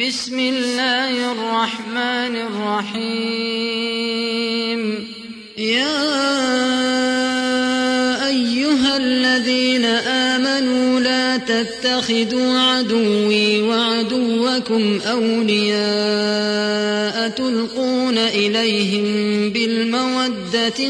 بسم الله الرحمن الرحيم. يا أيها الذين آمنوا لا تتخذوا عدوي وعدوكم أولياء تلقون إليهم بالمودة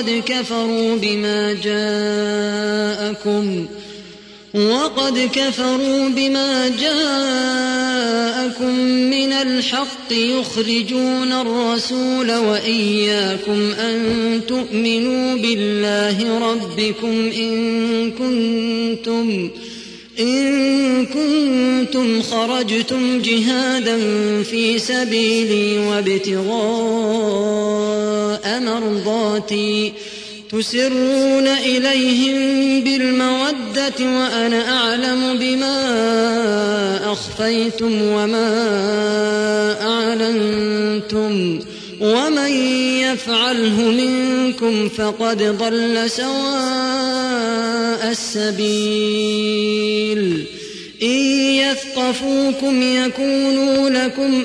وقد كفروا بما جاءكم من الحق يخرجون الرسول وإياكم أن تؤمنوا بالله ربكم إن كنتم خرجتم جهادا في سبيلي وابتغاء مرضاتي تسرون إليهم بالمودة وأنا أعلم بما أخفيتم وما أعلنتم ومن يفعله منكم فقد ضل سواء السبيل. إن يثقفوكم يكونوا لكم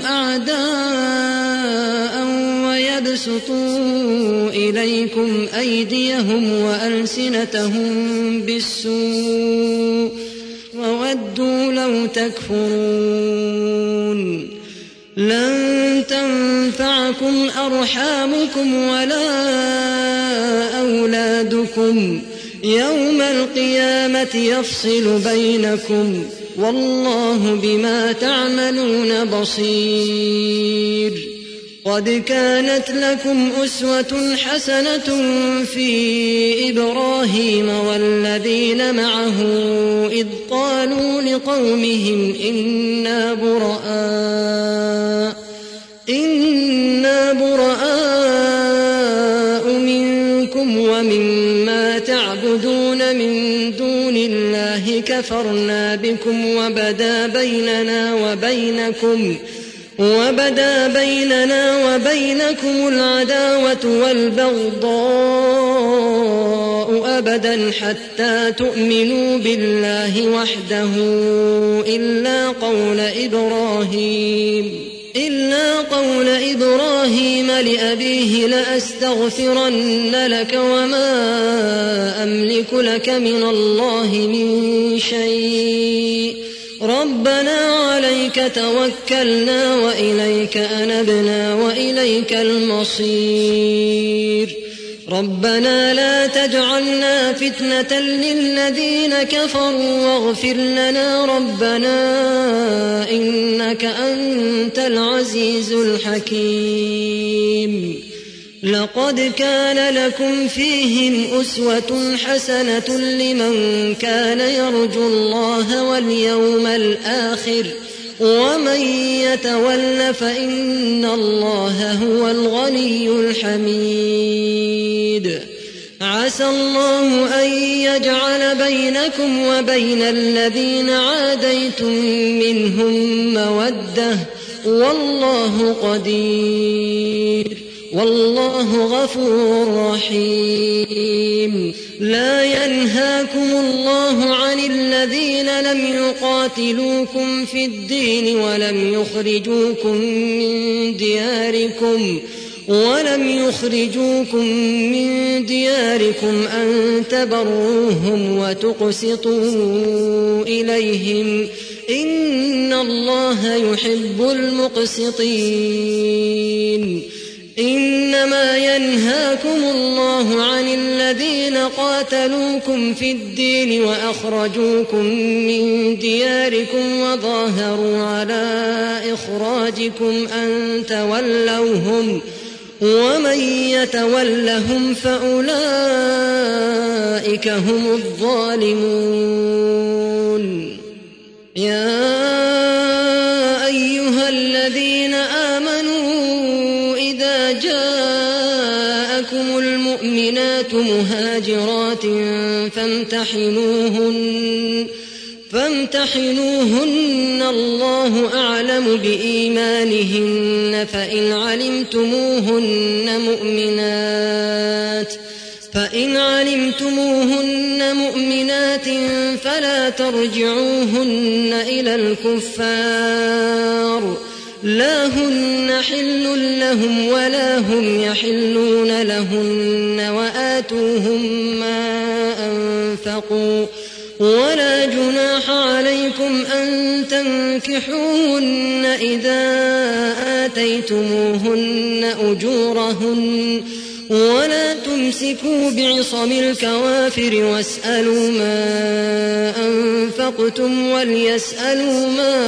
أعداء ويبسطوا إليكم أيديهم وألسنتهم بالسوء وودوا لو تكفرون. لن تنفعكم أرحامكم ولا أولادكم يوم القيامة يفصل بينكم والله بما تعملون بصير. قد كانت لكم أسوة حسنة في إبراهيم والذين معه إذ قالوا لقومهم إنا براء منكم ومما تعبدون من دون الله كفرنا بكم وبدا بيننا وبينكم العداوة والبغضاء أبدا حتى تؤمنوا بالله وحده إلا قول إبراهيم لأبيه لأستغفرن لك وما أملك لك من الله من شيء ربنا عليك توكلنا وإليك أنبنا وإليك المصير. ربنا لا تجعلنا فتنة للذين كفروا واغفر لنا ربنا إنك أنت العزيز الحكيم. لقد كان لكم فيهم أسوة حسنة لمن كان يرجو الله واليوم الآخر ومن يتول فإن الله هو الغني الحميد. عسى الله أن يجعل بينكم وبين الذين عاديتم منهم مودة والله قدير والله غفور رحيم. لا ينهاكم الله عن الذين لم يقاتلوكم في الدين ولم يخرجوكم من دياركم أن تبروهم وتقسطوا إليهم إن الله يحب المقسطين. إنما ينهاكم الله عن الذين قاتلوكم في الدين وأخرجوكم من دياركم وظاهروا على إخراجكم أن تولوهم ومن يتولهم فأولئك هم الظالمون. يا أيها الذين آمنوا إذا جاءكم المؤمنات مهاجرات فامتحنوهن الله أعلم بإيمانهن فإن علمتموهن مؤمنات فلا ترجعوهن إلى الكفار لا هن حل لهم ولا هم يحلون لهن وآتوهم ما أنفقوا ولا جناح عليكم أن تنكحوهن إذا آتيتموهن أجورهن ولا تمسكوا بعصم الكوافر واسألوا ما أنفقتم وليسألوا ما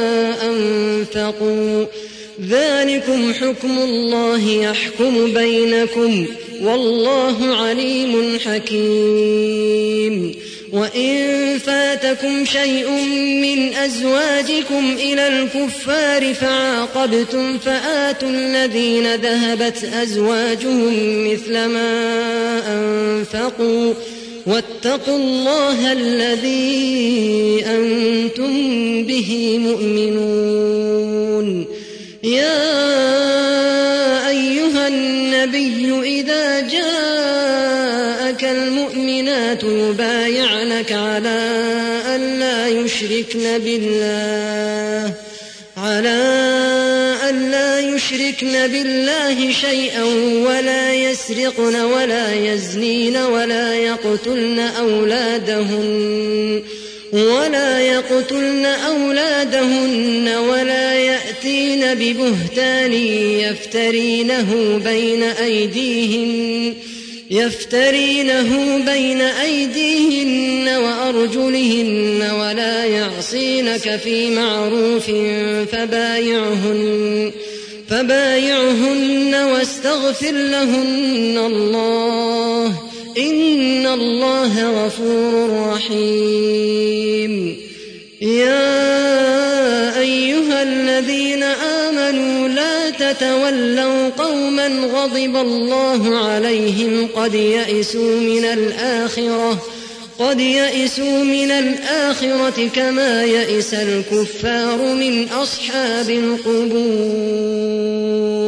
أنفقوا ذلكم حكم الله يحكم بينكم والله عليم حكيم وإن فاتكم شيء من أزواجكم إلى الكفار فعاقبتم فآتوا الذين ذهبت أزواجهم مثل ما أنفقوا واتقوا الله الذي أنتم به مؤمنون يا أيها النبي إذا جاءك المؤمنات يبايعنك على أن لا يشركن بالله شيئا ولا يسرقن ولا يزنين ولا يقتلن أولادهن ولا يأتين ببهتان يفترينه بين أيديهن وأرجلهن ولا يعصينك في معروف فبايعهن واستغفر لهن الله إن الله غفور رحيم يا أيها الذين آمنوا لا تتولوا قوما غضب الله عليهم قد يئسوا من الآخرة كما يئس الكفار من أصحاب القبور